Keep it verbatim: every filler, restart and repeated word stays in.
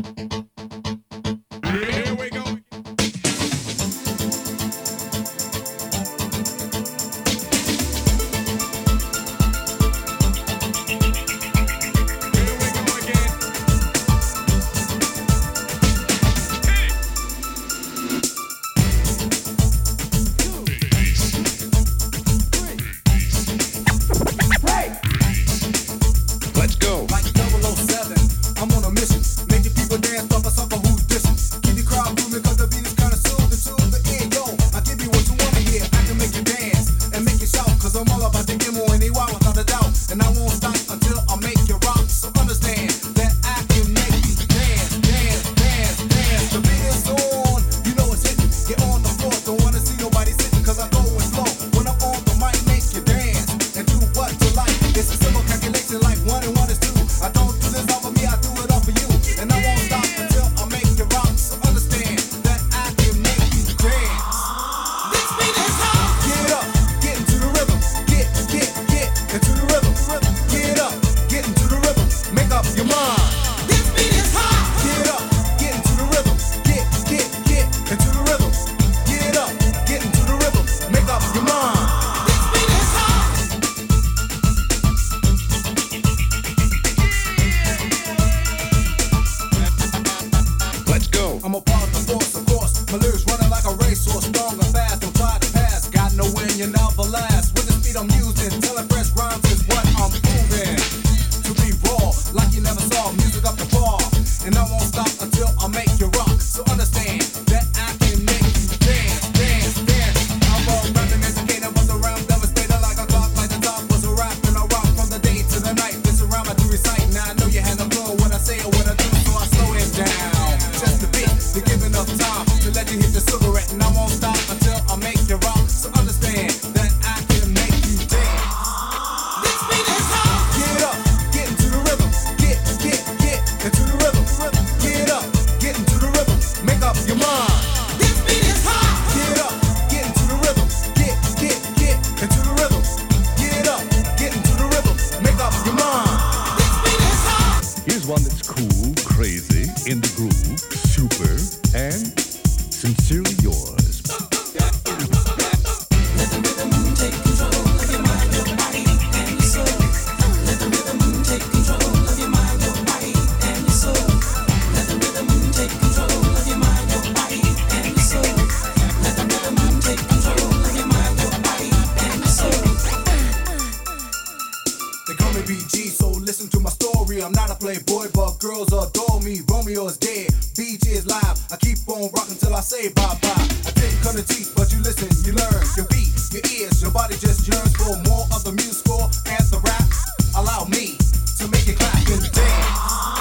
Here we go. Let's go. Like double oh seven, I'm on a mission. Making people dance off a sucker who's dissing. Keep the crowd moving cause the beat is kinda soothing to the ear. Yo, I give you what you wanna hear. I can make you dance and make you shout. Cause I'm all about the demo and they wow without a doubt. And I won't stop until I make you rock. So understand that I can make you dance, dance, dance, dance. The beat is on, you know it's hitting. Get on the floor, don't wanna see nobody sitting. Cause I go and flow. When I'm on the mic, make you dance and do what you like. It's a simple calculation like one and one is two. I don't do this all for me, I do it all for you. And I won't stop until I make you rock. So understand that I can make you dance. This beat is hot. Get up, get into the rhythm. Get, get, get into the rhythm. Get up, get into the rhythm. Make up your mind. This beat is hot. Get up, get into the rhythm. Get, get, get into the rhythm. Get up, get into the rhythm. Make up your mind. This beat is hot. Let's go. I'm a part of the force, of course. My lyrics running like a racehorse, strong and fast. Don't try to pass. Got no win, you never last. With the speed I'm using, telling fresh rhymes is what I'm proving. To be raw, like you never saw. Music up the bar, and I won't stop until I make you rock. So understand that I can make you dance, dance, dance. I'm a rapping educator, buzz around, devastator like a clock, like the top was a rap, and I rock from the day to the night. This around I do recite. Now I know you had a clue when I say or what I do, so I slow it down. Just a bit, to give enough time to let you hit the cigarette, and I won't stop until I make you rock. So understand that I can make you dance. This beat is hot. Get up, get into the rhythm. Get, get, get into the rhythm. Get up, get into the rhythm. Make up your mind. This beat is hot. Get up, get into the rhythm. Get, get, get into the rhythm. Get up, get into the rhythm. Make up your mind. This beat is hot. Here's one that's cool, crazy, in the groove, super, and sincerely yours. They call me B G, so listen to my story. I'm not a playboy, but girls adore me. Romeo is dead, B G is live. I keep on rocking till I say bye-bye. I didn't cut the teeth, but you listen, you learn. Your beat, your ears, your body just yearns for more of the music score and the rap. Allow me to make it clap and dance.